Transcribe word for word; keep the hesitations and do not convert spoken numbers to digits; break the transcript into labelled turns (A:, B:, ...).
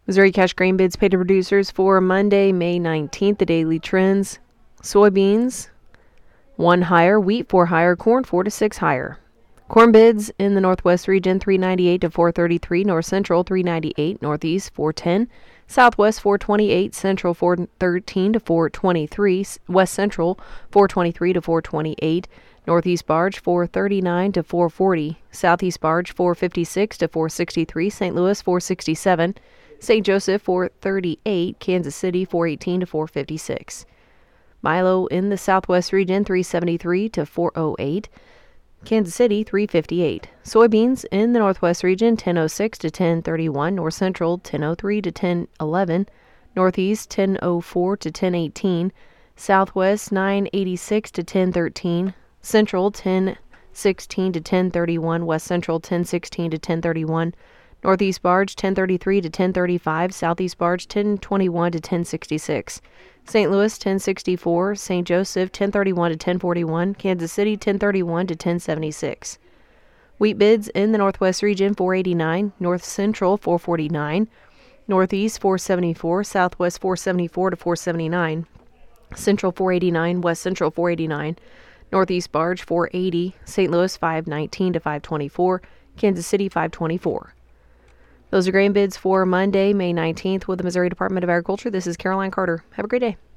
A: Missouri cash grain bids paid to producers for Monday, May nineteenth. The daily trends: soybeans, one higher, wheat, four higher, corn, four to six higher. Corn bids in the Northwest region, three ninety-eight to four thirty-three. North Central, three ninety-eight. Northeast, four ten. Southwest, four twenty-eight. Central, four thirteen to four twenty-three. West Central, four twenty-three to four twenty-eight. Northeast barge, four thirty-nine to four forty. Southeast barge, four fifty-six to four sixty-three. Saint Louis, four sixty-seven. Saint Joseph, four thirty-eight. Kansas City, four eighteen to four fifty-six. Milo in the Southwest region, three seventy-three to four oh eight. Kansas City, three fifty-eight. Soybeans in the Northwest region, ten oh six to ten thirty-one. North Central, ten oh three to ten eleven. Northeast, ten oh four to ten eighteen. Southwest, nine eighty-six to ten thirteen. Central, ten sixteen to ten thirty-one. West Central, ten sixteen to ten thirty-one. Northeast barge, ten thirty-three to ten thirty-five. Southeast barge, ten twenty-one to ten sixty-six. Saint Louis, ten sixty-four. Saint Joseph, ten thirty-one to ten forty-one. Kansas City, ten thirty-one to ten seventy-six. Wheat bids in the Northwest region, four eighty-nine. North Central, four forty-nine. Northeast, four seventy-four. Southwest, four seventy-four to four seventy-nine. Central, four eighty-nine. West Central, four eighty-nine. Northeast barge, four eighty. Saint Louis, five nineteen to five twenty-four. Kansas City, five twenty-four. Those are grain bids for Monday, May nineteenth with the Missouri Department of Agriculture. This is Caroline Carter. Have a great day.